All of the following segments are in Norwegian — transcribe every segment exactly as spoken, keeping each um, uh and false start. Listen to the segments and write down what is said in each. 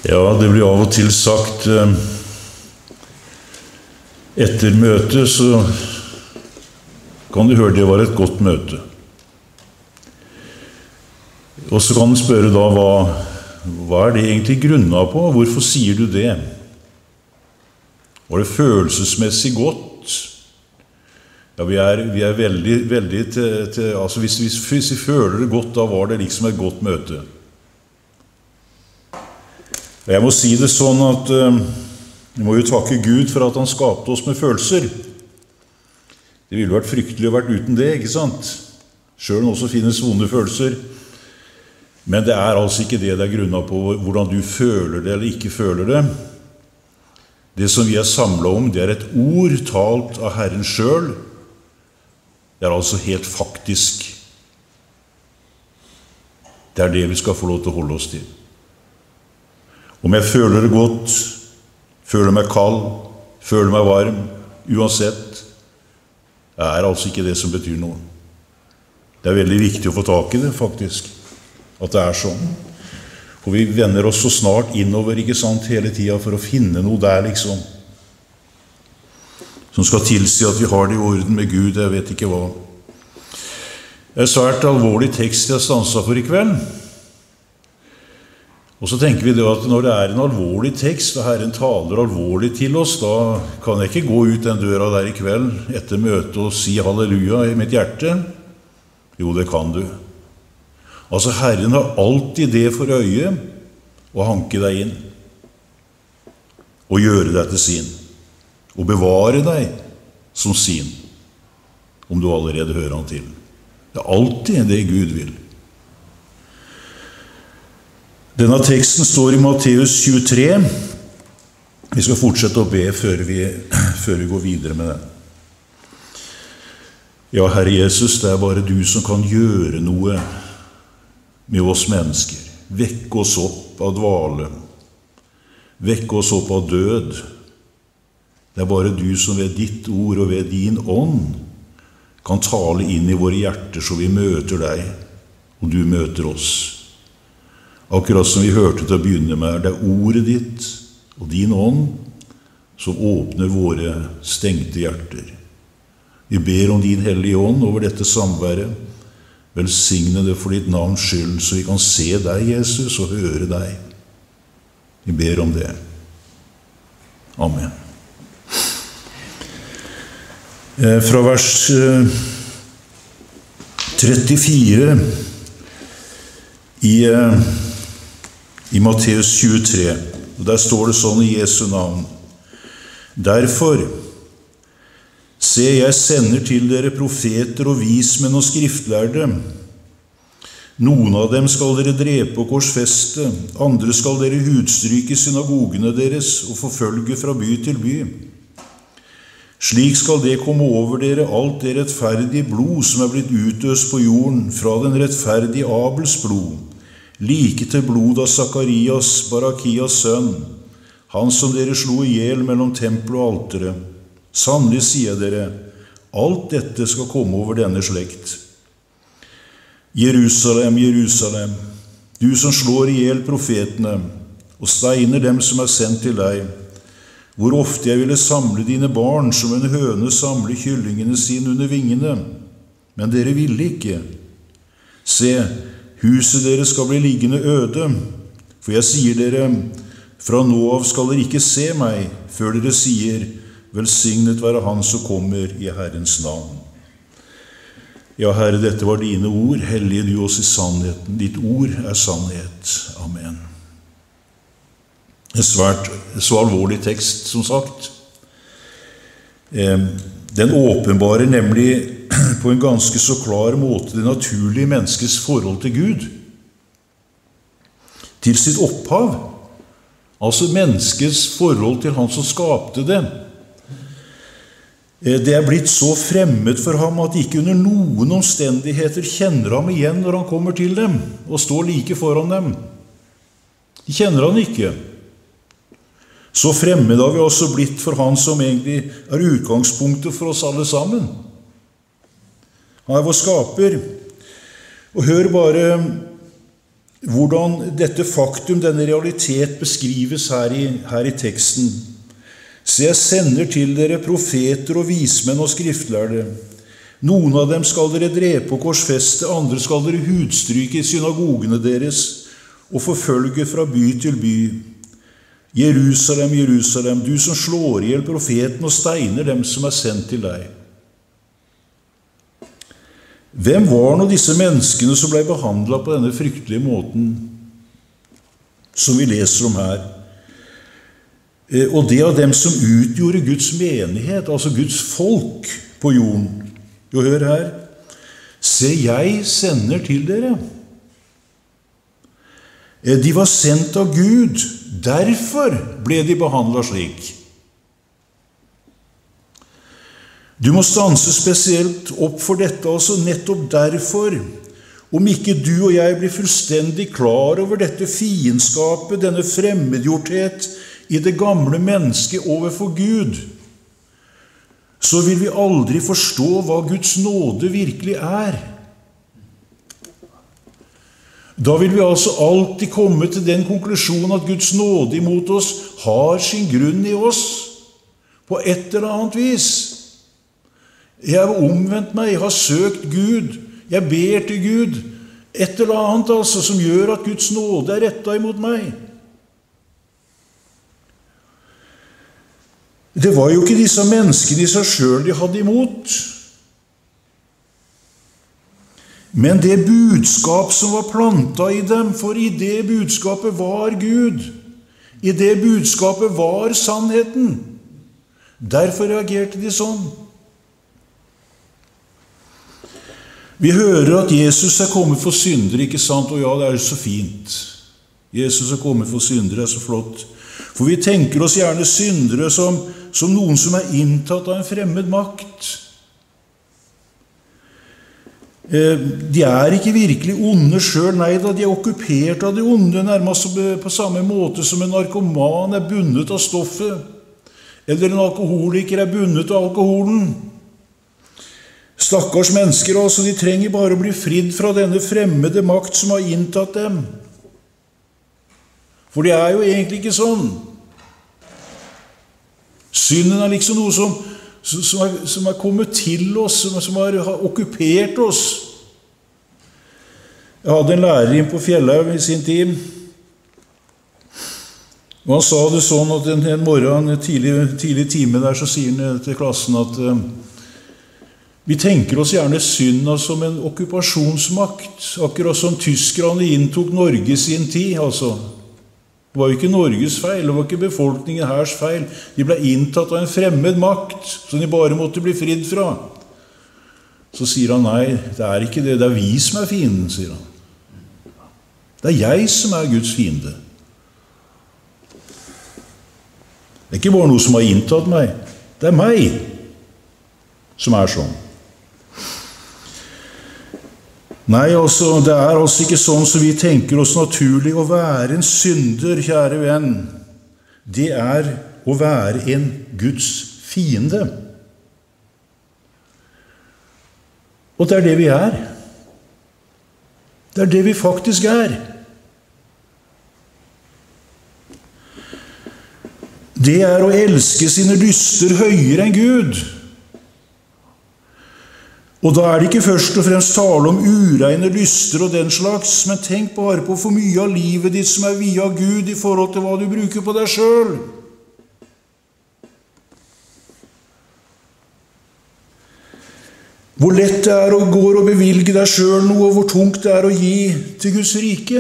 Ja, det blir av og til sagt eh, etter møtet, så kan du høre det var et godt møte. Og så kan du spørre da, hva, hva er det egentlig grunnet på? Hvorfor sier du det? Var det følelsesmessig godt? Ja, vi er, vi er veldig, veldig til, til altså hvis, hvis, hvis vi føler det godt, da var det liksom et godt møte. Jeg må si det sånn at uh, vi må jo takke Gud for at han skapte oss med følelser. Det ville vært fryktelig å vært uten det, ikke sant? Selv om det også finnes vonde følelser. Men det er altså ikke det det er grunnet på hvordan du føler det eller ikke føler det. Det som vi er samlet om, det er et ord talt av Herren selv. Det er altså helt faktisk. Det er det vi skal få lov til å holde oss til. Om jeg føler det godt, føler meg kald, føler meg varm, uansett, det er altså ikke det som betyr noe. Det er veldig viktig å få tak i det, faktisk, at det er sånn. For vi vender oss så snart innover, ikke sant, hele tiden for å finne noe der, liksom, som skal tilsi at vi har det i orden med Gud, jeg vet ikke hva. Det er svært alvorlig tekst jeg har stanset for i kveld. Og så tenker vi det at når det er en alvorlig tekst, og Herren taler alvorlig til oss, da kan jeg ikke gå ut den døra der i kveld etter møtet og si halleluja i mitt hjerte. Jo, det kan du. Altså, Herren har alltid det for øye å hanke deg inn, og gjøre deg til sin, og bevare deg som sin, om du allerede hører han til. Det er alltid det Gud vil. Denne teksten står i Matteus tjuetre. Vi skal fortsette å be før vi, før vi går videre med den. Ja, Herre Jesus, det er bare du som kan gjøre noe med oss mennesker. Vekke oss opp av dvale. Vekke oss opp av død. Det er bare du som ved ditt ord og ved din ånd kan tale inn i våre hjerter så vi møter deg, og du møter oss. Akkurat som vi hørte til å begynne med, det er ordet ditt og din ånd som åpner våre stengte hjerter. Vi ber om din hellige ånd over dette samværet. Velsigne det for ditt navns skyld, så vi kan se deg, Jesus, og høre deg. Vi ber om det. Amen. Fra vers trettifire i I Matteus tjuetre, og der står det sånn i Jesu navn. Derfor, se, jeg sender til dere profeter og vismenn og skriftlærde. Noen av dem skal dere drepe og korsfeste, andre skal dere hudstryke i synagogene deres og forfølge fra by til by. Slik skal det komme over dere alt det rettferdige blod som er blitt utøst på jorden fra den rettferdige Abels blod, like til blod av Zakarias, Barakias sønn, han som dere slo ihjel mellom tempel og altere. Sannelig sier dere, alt dette skal komme over denne slekt. Jerusalem, Jerusalem, du som slår ihjel profetene og steiner dem som er sendt til deg, hvor ofte jeg ville samle dine barn som en høne samler kyllingene sine under vingene, men dere ville ikke. Se, huset deres skal bli liggende øde, for jeg sier dere, fra nå av skal dere ikke se meg, før dere sier, velsignet være han som kommer i Herrens navn. Ja, Herre, dette var dine ord, hellige du oss i sannheten. Ditt ord er sannhet. Amen. En svært, så alvorlig tekst, som sagt. Den åpenbarer nemlig på en ganske så klar måte det naturlige menneskets forhold til Gud. Til sitt opphav. Altså menneskets forhold til han som skapte det. Det er blitt så fremmed for ham at de ikke under noen omstendigheter kjenner ham igjen når han kommer til dem og står like foran dem. De kjenner han ikke. Så fremmed har vi også blitt for han som egentlig er utgangspunktet for oss alle sammen. Han er vår skaper. Og hør bare hvordan dette faktum, denne realitet, beskrives her i, her i teksten. «Se, jeg sender til dere profeter og vismenn og skriftlærde. Noen av dem skal dere drepe og korsfeste, andre skal dere hudstryke i synagogene deres og forfølge fra by til by. Jerusalem, Jerusalem, du som slår ihjel profeten og steiner dem som er sendt til deg.» Hvem var nå disse menneskene som ble behandlet på denne fryktelige måten som vi leser om her? Og det av dem som utgjorde Guds menighet, altså Guds folk på jorden. Jo, hør her. «Se, jeg sender til dere.» De var sendt av Gud, derfor ble de behandlet slik. Du må stanse spesielt opp for dette, altså nettopp derfor. Om ikke du og jeg blir fullstendig klar over dette fiendskapet, denne fremmedgjorthet i det gamle mennesket overfor Gud, så vil vi aldri forstå hva Guds nåde virkelig er. Da vil vi altså alltid komme til den konklusjonen at Guds nåde imot oss har sin grunn i oss, på et eller annet vis. Jeg har omvendt meg, jeg har søkt Gud, jeg ber til Gud, et eller annet altså som gjør at Guds nåde er rettet imot meg. Det var jo ikke disse menneskene i seg selv de hadde imot, men det budskap som var plantet i dem, for i det budskapet var Gud, i det budskapet var sannheten. Derfor reagerte de sånn. Vi hører at Jesus er kommet for syndere, ikke sant? Og ja, det er så fint. Jesus er kommet for syndere, det er så flott. For vi tenker oss gjerne syndere som, som noen som er inntatt av en fremmed makt. De er ikke virkelig onde selv, nei da, de er okkupert av det onde, nærmest på samme måte som en narkoman er bundet av stoffet, eller en alkoholiker er bundet av alkoholen. Stakkars mennesker, altså, de trenger bare å bli fridd fra denne fremmede makt som har inntatt dem. For det er jo egentlig ikke sånn. Synden er liksom noe som, som, er, som er kommet til oss, som, som har, har okkupert oss. Jeg hadde en lærer inn på Fjellhaug i sin tid, og han sa det sånn at en, en morgen, en tidlig, tidlig time der, så sier han til klassen at vi tenker oss gjerne synda som en okkupasjonsmakt, akkurat som tyskerne inntok Norge i sin tid, altså. Det var jo ikke Norges feil, det var ikke befolkningen hers feil. De ble inntatt av en fremmed makt, som de bare måtte bli fridd fra. Så sier han, nei, det er ikke det, det er vi som er fienden, sier han. Det er jeg som er Guds fiende. Det er ikke bare noe som har inntatt meg, det er meg som er sånn. Nei, altså, det er altså ikke sånn som vi tenker oss naturlig å være en synder, kjære venn. Det er å være en Guds fiende. Og det er det vi er. Det er det vi faktisk er. Det er å elske sine lyster høyere enn Gud. Og da er det ikke først og fremst tale om ureine lyster og den slags, men tenk bare på for mye av livet ditt som er via Gud i forhold til hva du bruker på deg selv. Hvor lett det er å gå og bevilge deg selv noe, og hvor tungt det er å gi til Guds rike.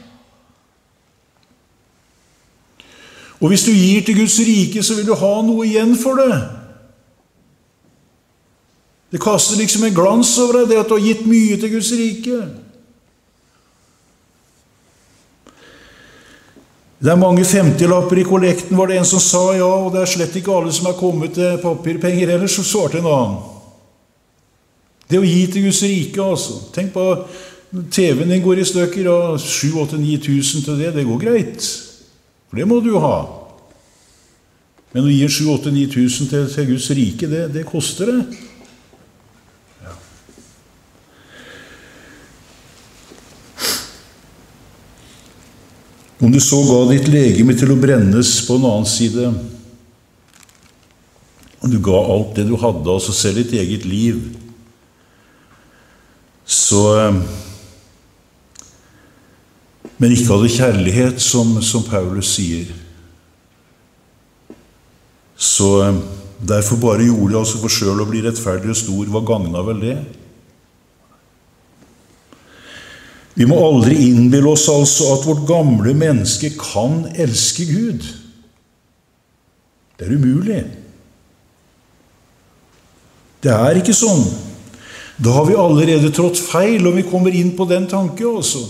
Og hvis du gir til Guds rike, så vil du ha noe igjen for det. Det kaster liksom en glans over deg, det at du har gitt mye til Guds rike. Det er mange femtilapper i kollekten, var det en som sa, ja, og det er slett ikke alle som er kommet til papirpenger, ellers så svarte en annen. Det å gi til Guds rike, altså. Tenk på, T V-en din går i stykker, og sju, åtte, ni tusen til det, det går greit. For det må du ha. Men å gi sju, åtte, ni tusen til, til Guds rike, det, det koster det. Om du så ga ditt legeme til å brennes på en annen side, om du ga alt det du hadde, altså selv ditt eget liv, så men ikke hadde kjærlighet, som, som Paulus sier. Så derfor bare gjorde det altså for selv å bli rettferdig og stor. Hva gagnet vel det? Vi må aldri innbille oss altså at vårt gamle menneske kan elske Gud. Det er umulig. Det er ikke sånn. Da har vi allerede trådt feil, og vi kommer inn på den tanke også.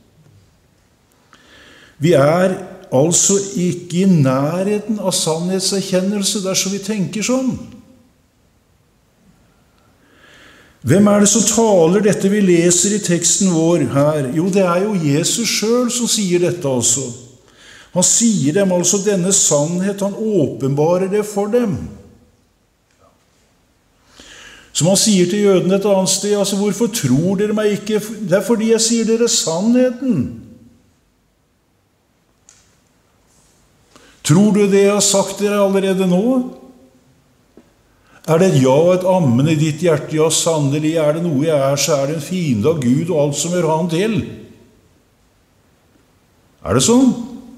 Vi er altså ikke i nærheten av sannhetserkjennelse dersom vi tenker sånn. Hvem er det som taler dette vi leser i teksten vår her? Jo, det er jo Jesus selv som sier dette altså. Han sier dem altså denne sannhet, han åpenbarer det for dem. Som han sier til jødene et annet sted, altså hvorfor tror dere meg ikke? Det er fordi jeg sier dere sannheten. Tror du det jeg har sagt dere allerede nå? Er det et ja og et ammen i ditt hjerte? Ja, sannelig er det noe jeg er, så er det en fiende av Gud og alt som gjør han til. Er det sånn?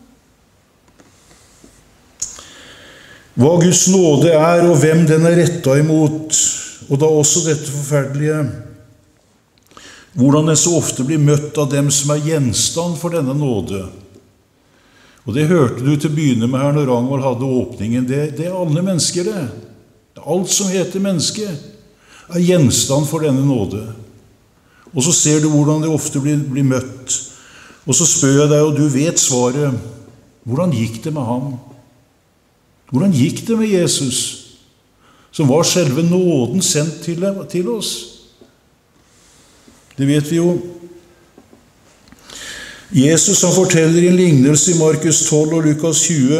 Hva Guds nåde er, og hvem den er rettet imot, og da også dette forferdelige, hvordan den så ofte blir møtt av dem som er gjenstand for denne nåde. Og det hørte du til å begynne med her når Rangvold hadde åpningen. Det, det er alle mennesker det. Alt som heter menneske er gjenstand for denne nåde. Og så ser du hvordan det ofte blir, blir møtt. Og så spør jeg deg, og du vet svaret, hvordan gikk det med ham? Hvordan gikk det med Jesus, som var selve nåden sendt til, til oss? Det vet vi jo. Jesus han forteller i en lignelse i Markus tolv og Lukas tjue.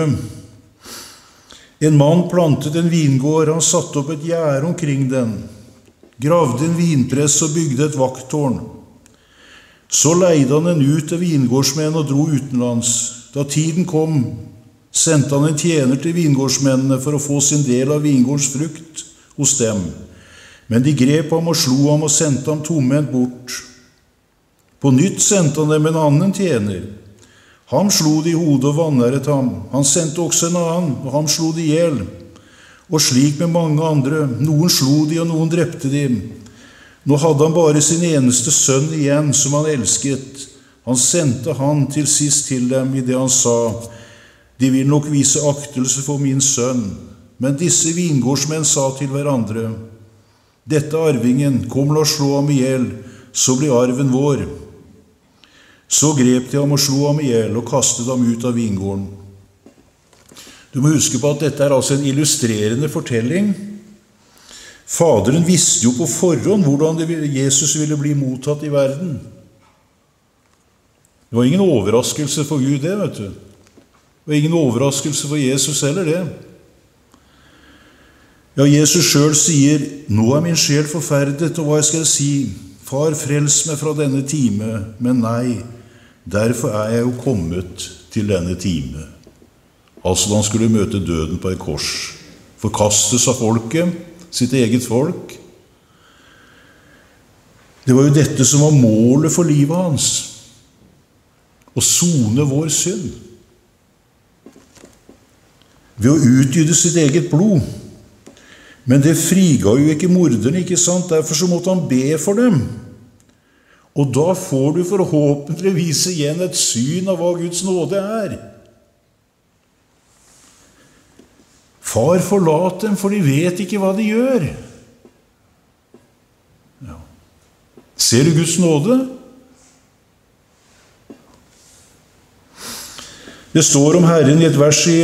En mann plantet en vingård, han satte opp et gjerde omkring den, gravde en vinpress og bygde et vakttårn. Så leide han en ut av vingårdsmenn og dro utenlands. Da tiden kom, sendte han en tjener til vingårdsmennene for å få sin del av vingårdens frukt hos dem. Men de grep ham og slo ham og sendte ham tomhendt bort. På nytt sendte han dem en annen tjener. Han slo de i hodet og vanæret ham. Han sendte også en annen, og han slo de ihjel. Og slik med mange andre. Noen slo de, og noen drepte de. Nå hadde han bare sin eneste sønn igjen, som han elsket. Han sendte han til sist til dem i det han sa, de vil nok vise aktelse for min sønn. Men disse vingårdsmenn sa til hverandre, dette er arvingen, kom la oss slå ham ihjel, så blir arven vår. Så grep de ham og slo ham ihjel og kastet ham ut av vingården. Du må huske på at dette er altså en illustrerende fortelling. Faderen visste jo på forhånd hvordan Jesus ville bli mottatt i verden. Det var ingen overraskelse for Gud det, vet du. Det var ingen overraskelse for Jesus heller det. Ja, Jesus selv sier, nå er min sjel forferdet, og hva skal jeg si? Far, frels meg fra denne time, men nei, derfor er jeg jo kommet til denne time. Altså da han skulle møte døden på et kors, forkastes av folket, sitt eget folk. Det var jo dette som var målet for livet hans, å sone vår synd. Ved å utgyte sitt eget blod. Men det friga jo ikke morderne, ikke sant? Derfor så måtte han be for dem. Og da får du forhåpentligvis igjen et syn av hva Guds nåde er. Far, forlat dem, for de vet ikke hva de gjør. Ja. Ser du Guds nåde? Det står om Herren i et vers i,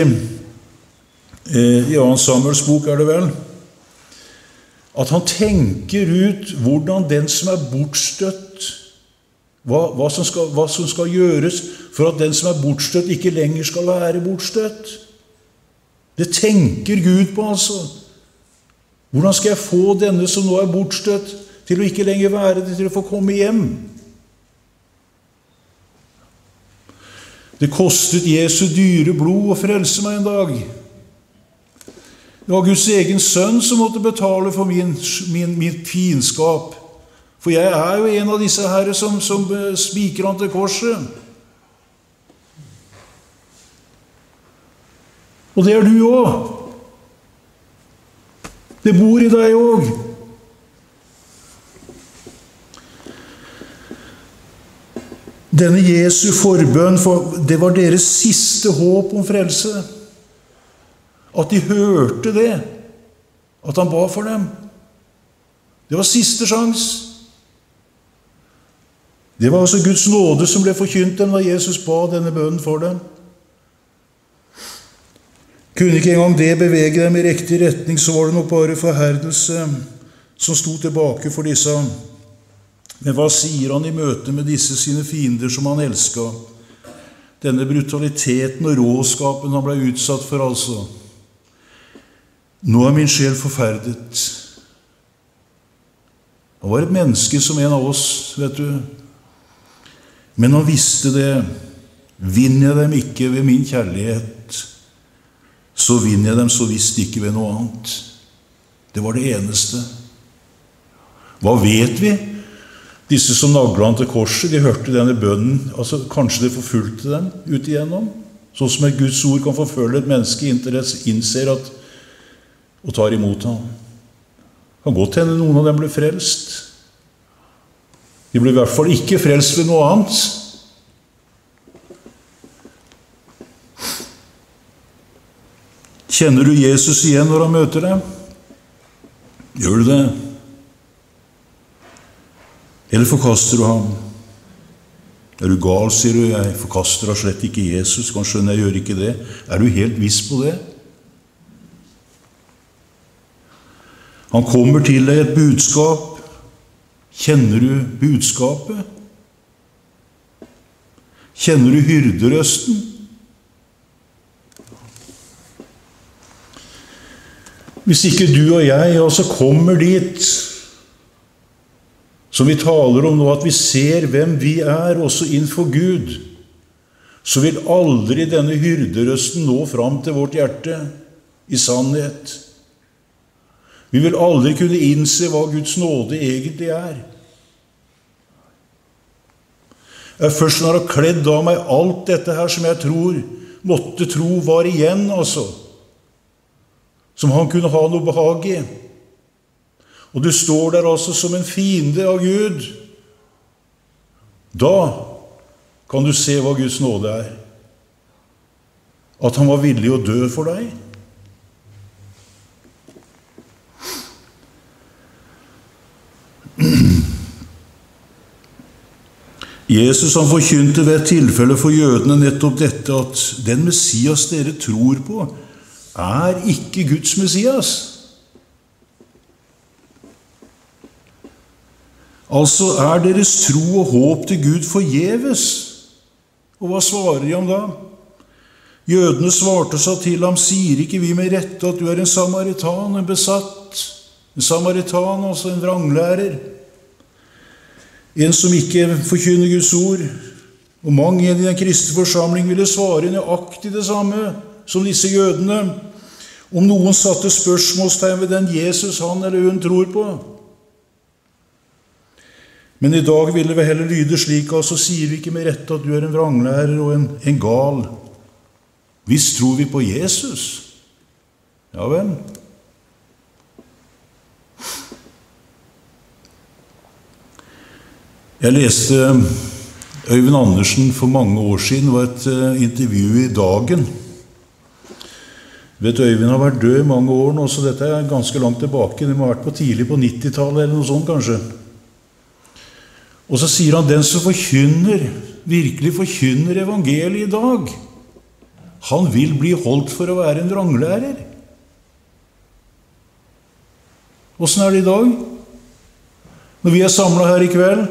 i annen Samuels bok, er det vel? At han tenker ut hvordan den som er bortstøtt, hva, hva, som skal, hva som skal gjøres for at den som er bortstøtt ikke lenger skal være bortstøtt. Det tenker Gud på, altså. Hvordan skal jeg få denne som nå er bortstøtt til å ikke lenger være det, til å få komme hjem? Det kostet Jesu dyre blod å frelse meg en dag. Det var Guds egen sønn som måtte betale for min, min, min fiendskap. For jeg er jo en av disse herre som, som spiker han til korset. Og det er du også. Det bor i deg også. Denne Jesu forbønn, for det var deres siste håp om frelse. At de hørte det. At han ba for dem. Det var siste sjans. Det var altså Guds nåde som ble forkynt dem da Jesus ba denne bønnen for dem. Kunne ikke engang det bevege dem i riktig retning, så var det nok bare forherdelse som sto tilbake for disse. Men hva sier han i møte med disse sine fiender som han elsket? Denne brutaliteten og råskapen han ble utsatt for, altså. Nå er min sjel forferdet. Han var et menneske som en av oss, vet du. Men han visste det. Vinner jeg dem ikke ved min kjærlighet, så vinner jeg dem så visst ikke ved noe annet. Det var det eneste. Hva vet vi? Disse som naglet han til korset, de hørte denne bønnen, altså kanskje det forfulgte dem ut igjennom, sånn som et Guds ord kan forfølge et menneske inntil det innser at, og tar imot ham. Det kan godt hende noen av dem ble frelst. De ble i hvert fall ikke frelst ved noe annet. Kjenner du Jesus igjen når han møter deg? Gjør du det? Eller forkaster du ham? Er du gal, sier du? Jeg forkaster da slett ikke Jesus. Kanskje jeg gjør ikke det. Er du helt viss på det? Han kommer til deg et budskap. Kjenner du budskapet? Kjenner du hyrderøsten? Hvis ikke du og jeg også kommer dit, som vi taler om nå, at vi ser hvem vi er også innenfor Gud, så vil aldri denne hyrderøsten nå fram til vårt hjerte i sannhet. Vi vil aldri kunne innse hva Guds nåde egentlig er. Jeg først når jeg har kledd av meg alt dette her som jeg tror, måtte tro var igjen, altså, som han kunne ha noe behag i. Og du står der altså som en fiende av Gud. Da kan du se hva Guds nåde er. At han var villig å dø for deg. Jesus han forkynte ved et tilfelle for jødene nettopp dette, at den Messias dere tror på, er ikke Guds Messias. Altså er deres tro og håp til Gud forgjeves. Og hva svarer de ham da? Jødene svarte seg til ham, sier ikke vi med rette at du er en samaritan, en besatt, en samaritan, altså en vranglærer, en som ikke forkynner Guds ord. Og mange i den kristne forsamling ville svare nøyaktig det samme som disse jødene, om noen satte spørsmålstegn ved den Jesus han eller hun tror på. Men i dag ville vi heller lyde slik, altså sier vi ikke med rette at du er en vranglærer og en, en gal. Visst tror vi på Jesus. Ja vel. Jeg leste Øyvind Andersen for mange år siden, var et intervju i Dagen. Vet du, Øyvind har vært død i mange år nå, så dette er ganske langt tilbake. Det må ha vært på tidlig på nittitallet eller noe sånt kanskje. Og så sier han, den som forkynner, virkelig forkynner evangeliet i dag, han vil bli holdt for å være en vranglærer. Hvordan er det i dag? Når vi er samlet her i kveld?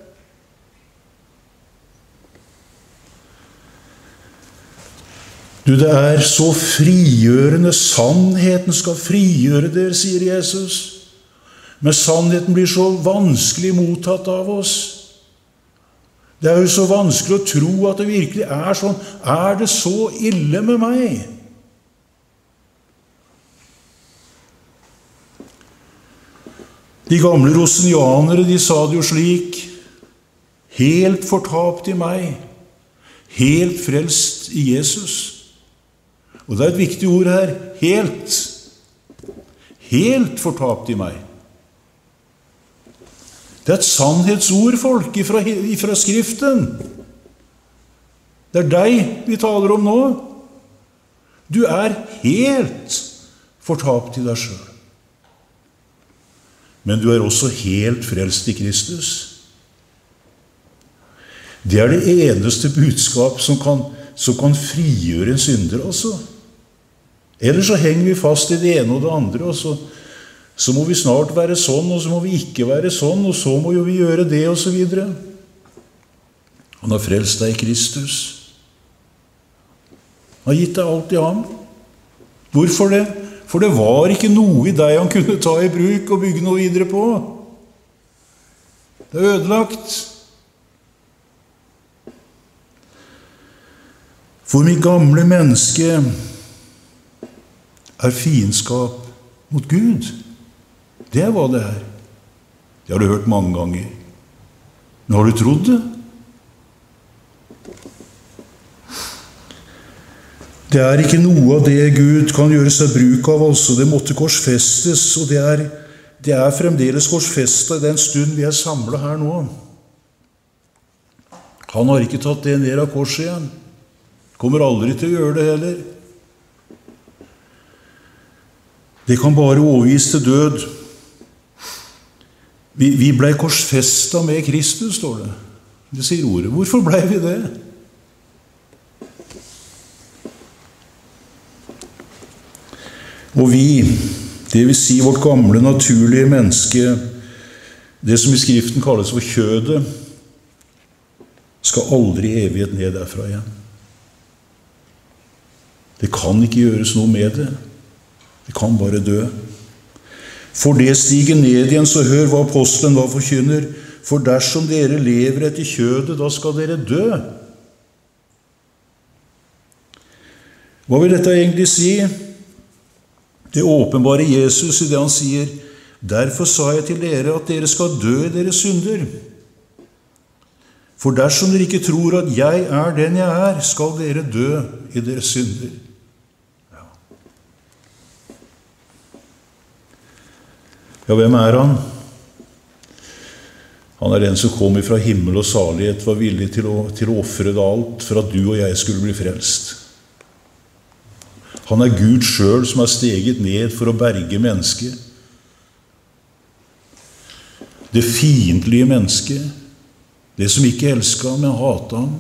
Du, det er så frigjørende. Sannheten skal frigjøre dere, sier Jesus. Men sannheten blir så vanskelig mottatt av oss. Det er jo så vanskelig å tro at det virkelig er sånn. Er det så ille med meg? De gamle rosenianere, de sa det jo slik: helt fortapt i meg, helt frelst i Jesus. Og det er et viktig ord her: helt. Helt fortapt i meg. Det er et sannhetsord, folk, ifra, ifra Skriften. Det er deg vi taler om nå. Du er helt fortapt i deg selv. Men du er også helt frelst i Kristus. Det er det eneste budskap som kan, som kan frigjøre en synder, altså. Ellers så henger vi fast i det ene og det andre, og så, så må vi snart være sånn, og så må vi ikke være sånn, og så må jo vi gjøre det, og så videre. Han har frelst deg i Kristus. Han har gitt deg alt i ham. Hvorfor det? For det var ikke noe i deg han kunne ta i bruk og bygge noe videre på. Det er ødelagt. For mitt gamle menneske er fiendskap mot Gud. Det er hva det er. Det har du hørt mange ganger. Men har du trodd det? Det er ikke noe av det Gud kan gjøre seg bruk av, altså. Det måtte korsfestes, og det er, det er fremdeles korsfestet i den stund vi er samlet her nå. Han har ikke tatt det ned av korset igjen. Kommer aldri til å gjøre det heller. Det kan bare overgis til død. Vi, vi ble korsfestet med Kristus, står det. Det sier ordet. Hvorfor ble vi det? Og vi, det vil si vårt gamle, naturlige menneske, det som i Skriften kalles for kjødet, skal aldri i evighet ned derfra igjen. Det kan ikke gjøres noe med det. Det kan bare dø. For det stiger ned igjen, så hør hva apostelen hva forkynner. For dersom dere lever etter kjødet, da skal dere dø. Hva vil dette egentlig si? Det åpenbare Jesus i det han sier: derfor sa jeg til dere at dere skal dø i deres synder. For dersom dere ikke tror at jeg er den jeg er, skal dere dø i deres synder. Ja, hvem er han? Han er den som kom fra himmel og salighet, var villig til å, til å offre det alt for at du og jeg skulle bli frelst. Han er Gud selv som er steget ned for å berge mennesket. Det fiendtlige mennesket, det som ikke elsket ham, men hatet ham.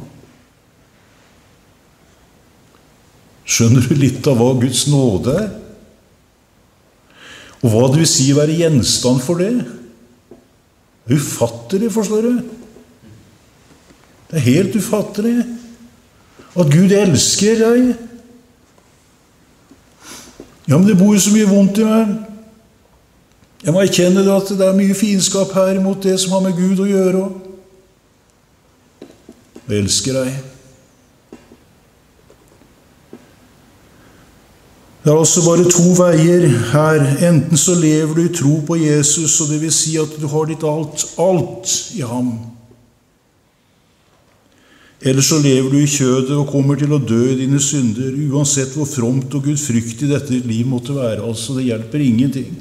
Skjønner du litt av hva Guds nåde er? Og hva det vil si å være gjenstand for det? Det er ufattelig, forstår du? Det er helt ufattelig at Gud elsker deg. Ja, men det bor jo så mye vondt i meg. Jeg må erkjenne det at det er mye fiendskap her mot det som har med Gud å gjøre. Jeg elsker deg. Det er altså bare to veier her. Enten så lever du i tro på Jesus, og det vil si at du har ditt alt, alt i ham. Eller så lever du i kjødet og kommer til å dø i dine synder, uansett hvor fromt og gudfryktig dette liv måtte være. Altså, det hjelper ingenting.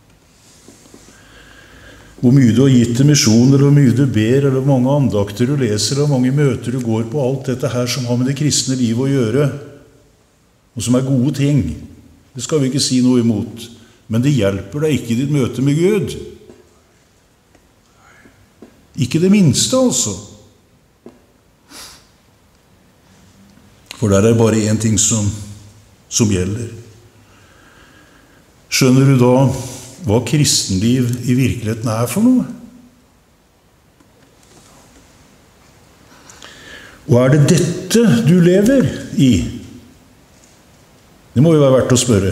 Hvor mye du har gitt til misjon, eller hvor mye du ber, eller hvor mange andakter du leser, eller hvor mange møter du går på, alt dette her som har med det kristne livet å gjøre, og som er gode ting. Det skal vi ikke si noe imot. Men det hjelper deg ikke i ditt møte med Gud. Ikke det minste, altså. For der er bare en ting som, som gjelder. Skjønner du da hva kristenliv i virkeligheten er for noe? Og er det dette du lever i? Det må jo være verdt å spørre.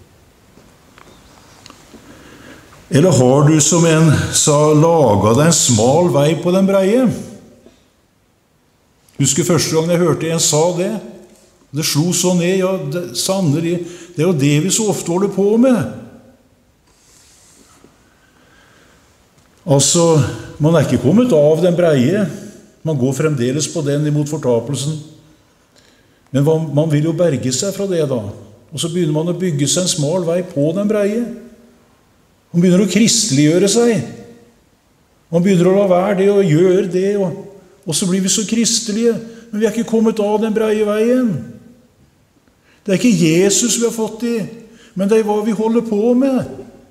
Eller har du, som en sa, laget deg en smal vei på den breie? Husker første gang jeg hørte en sa det. Det slo så ned, ja, det, sannelig, det er jo det vi så ofte holder på med. Altså, man er ikke kommet av den breie. Man går fremdeles på den imot fortapelsen. Men man vil jo berge seg fra det da. Og så begynner man å bygge seg en smal vei på den breie. Man begynner å kristeliggjøre seg. Man begynner å la være det og gjøre det, og, og så blir vi så kristelige. Men vi er ikke kommet av den breie veien. Det er ikke Jesus vi har fått i, men det er hva vi holder på med.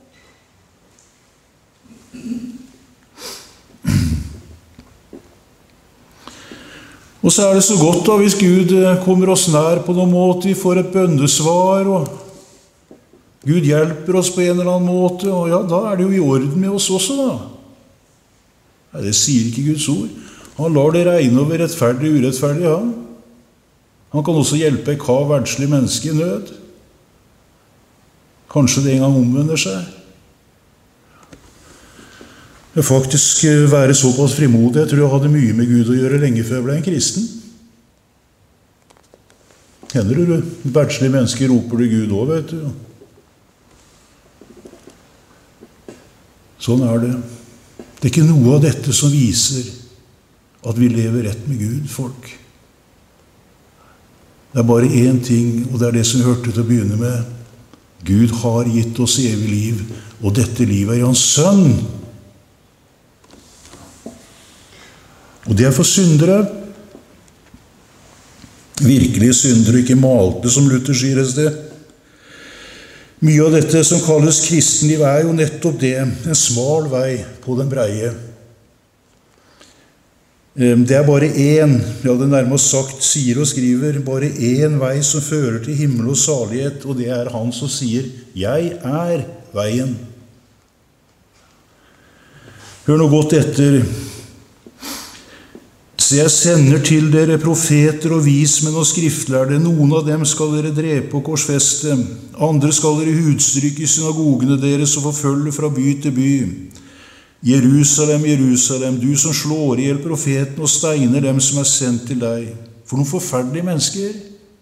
Og så er det så godt da, hvis Gud kommer oss nær på noen måte, vi får et bønnesvar, og Gud hjelper oss på en eller annen måte, og ja, da er det jo i orden med oss også da. Nei, det sier ikke Guds ord. Han lar det regne over rettferdig og urettferdig, ja. Han kan også hjelpe et kav verdslig menneske i nød. Kanskje det en gang omvender seg. Men faktisk være såpass frimodig, jeg tror jeg hadde mye med Gud å gjøre lenge før jeg ble en kristen. Hender du verdslige mennesker roper du Gud også, vet du. Sånn er det. Det er ikke noe av dette som viser at vi lever rett med Gud, folk. Det er bare én ting, og det er det som vi hørte til å begynne med. Gud har gitt oss evig liv, og dette livet er hans sønn. Og det er for syndere. Virkelige syndere, ikke malte, som Luther sier et sted. Mye av dette som kalles kristenliv er jo nettopp det, en smal vei på den breie. Det er bare én, ja det nærmest sagt, sier og skriver, bare én vei som fører til himmel og salighet, og det er han som sier, jeg er veien. Hør nå godt etter. Så jeg sender til dere profeter og vismenn og skriftlærde. Noen av dem skal dere drepe og korsfeste. Andre skal dere hudstrykke i synagogene deres og forfølge fra by til by. Jerusalem, Jerusalem, du som slår ihjel profeten og steiner dem som er sendt til deg. For noen forferdelige mennesker.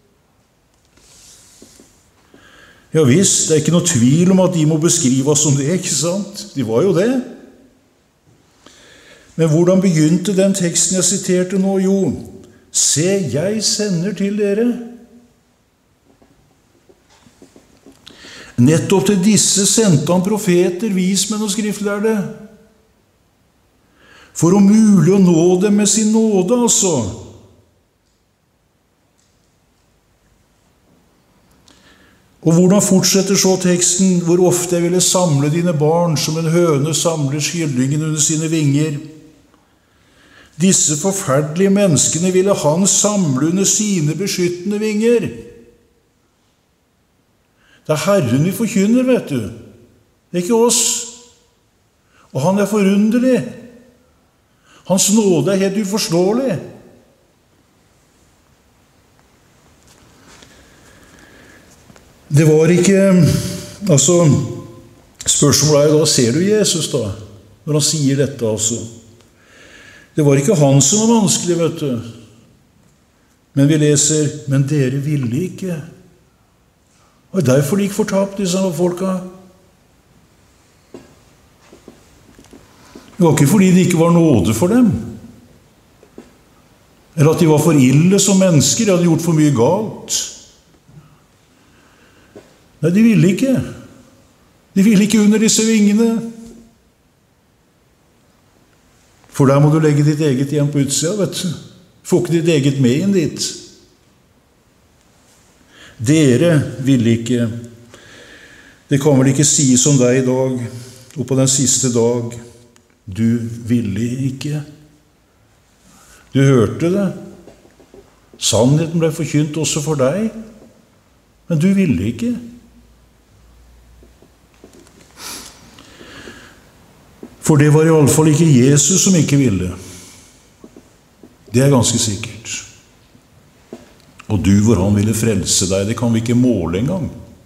Ja visst, det er ikke noe tvil om at de må beskrive oss som det, ikke sant? De var jo det. Men hvordan begynte den teksten jeg siterte nå? Jo, se, jeg sender til dere. Nettopp til disse sendte han profeter, vismenn og skriftlærde. For om mulig å nå dem med sin nåde, altså. Og hvordan fortsetter så teksten? Hvor ofte jeg ville samle dine barn som en høne samler kyllingen under sine vinger. Disse forferdelige menneskene ville han samle under sine beskyttende vinger. Det er Herren vi forkynner, vet du. Det er ikke oss. Og han er forunderlig. Hans nåde er helt uforståelig. Det var ikke, altså, spørsmålet er jo da, ser du Jesus da, når han sier dette altså? Det var ikke han som var vanskelig, vet du. Men vi leser, men dere ville ikke. Og derfor de gikk fortapt, disse folka. Det var ikke fordi det ikke var nåde for dem. Eller at de var for ille som mennesker, de hadde gjort for mye galt. Nei, de ville ikke. De ville ikke under disse vingene. For der må du legge ditt eget hjem på utsida, vet du. Få ikke ditt eget med inn dit. Dere ville ikke. Det kan vel ikke sies om deg i dag, og på den siste dag. Du ville ikke. Du hørte det. Sannheten ble forkynt også for deg, men du ville ikke. For det var i alle fall ikke Jesus som ikke ville. Det er ganske sikkert. Og du hvor han ville frelse deg, det kan vi ikke måle engang.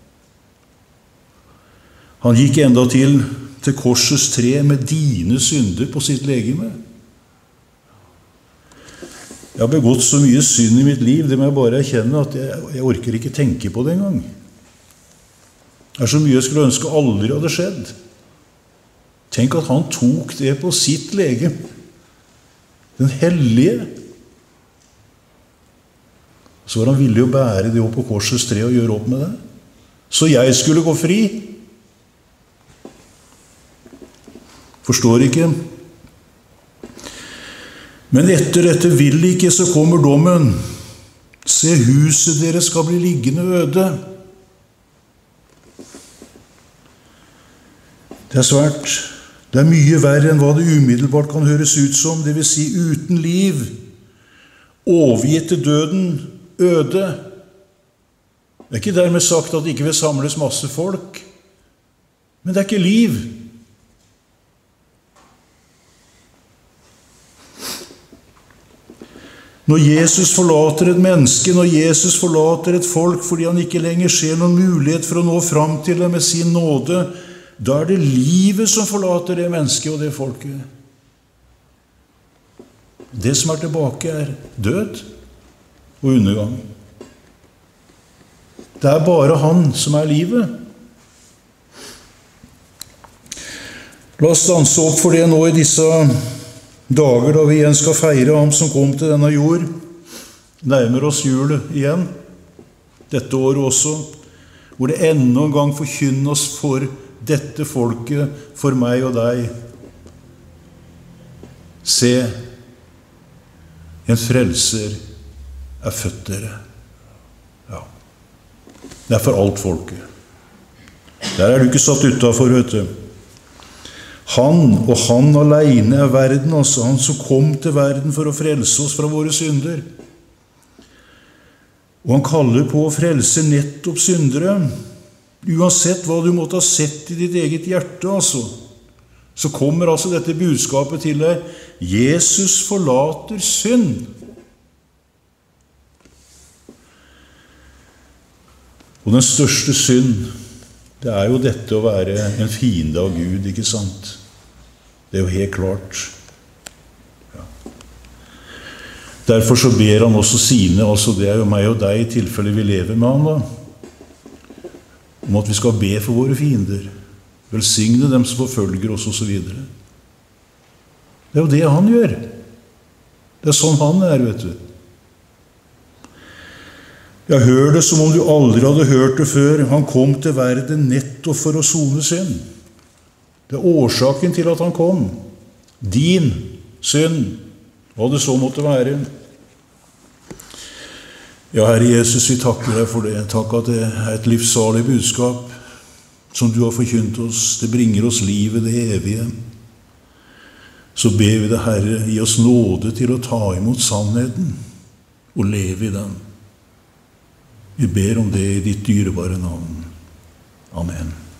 Han gikk enda til til korsets tre med dine synder på sitt legeme. Jeg har begått så mye synd i mitt liv, det må jeg bare erkjenne, at jeg, jeg orker ikke tenke på det engang. Det er så mye jeg skulle ønske aldri hadde skjedd. Tenk at han tok det på sitt legem. Den hellige. Så var han villig å bære det opp på korsets tre og gjøre opp med det. Så jeg skulle gå fri. Forstår ikke. Men etter dette vil ikke, så kommer dommen. Se, huset deres skal bli liggende øde. Det er svært. Det er mye verre enn hva det umiddelbart kan høres ut som, det vil si uten liv, overgitt til døden, øde. Det er ikke dermed sagt at det ikke vil samles masse folk, men det er ikke liv. Når Jesus forlater et menneske, når Jesus forlater et folk fordi han ikke lenger ser noen mulighet for å nå fram til det med sin nåde, da er det livet som forlater det mennesket og det folket. Det som er tilbake er død og undergang. Det er bare han som er livet. La oss stanse opp for det nå i disse dager da vi igjen skal feire ham som kom til denne jord. Nærmer oss julet igjen, dette året også, hvor det enda en gang forkynnes for dette folket, for meg og deg. Se, en frelser er født dere. Ja. Det er for alt folket. Der er du ikke satt utenfor, vet du. Han og han alene er verden, altså han som kom til verden for å frelse oss fra våre synder. Og han kaller på å frelse nettopp syndere. Uansett hva du måtte ha sett i ditt eget hjerte, altså, så kommer altså dette budskapet til deg. Jesus forlater synd. Og den største synd, det er jo dette å være en fiende av Gud, ikke sant? Det er jo helt klart. Ja. Derfor så ber han også sine, altså det er jo meg og deg i tilfelle vi lever med han da, om at vi skal be for våre fiender, velsigne dem som forfølger oss og så videre. Det er jo det han gjør. Det er sånn han er, vet du. Jeg hører det som om du aldri hadde hørt det før. Han kom til verden nettopp for å sone synd. Det er årsaken til at han kom. Din synd, hva det så måtte være. Ja, Herre Jesus, vi takker deg for det. Takk at det er et livssalig budskap som du har forkynt oss. Det bringer oss livet, det evige. Så ber vi deg, Herre, gi oss nåde til å ta imot sannheten og leve i den. Vi ber om det i ditt dyrebare navn. Amen.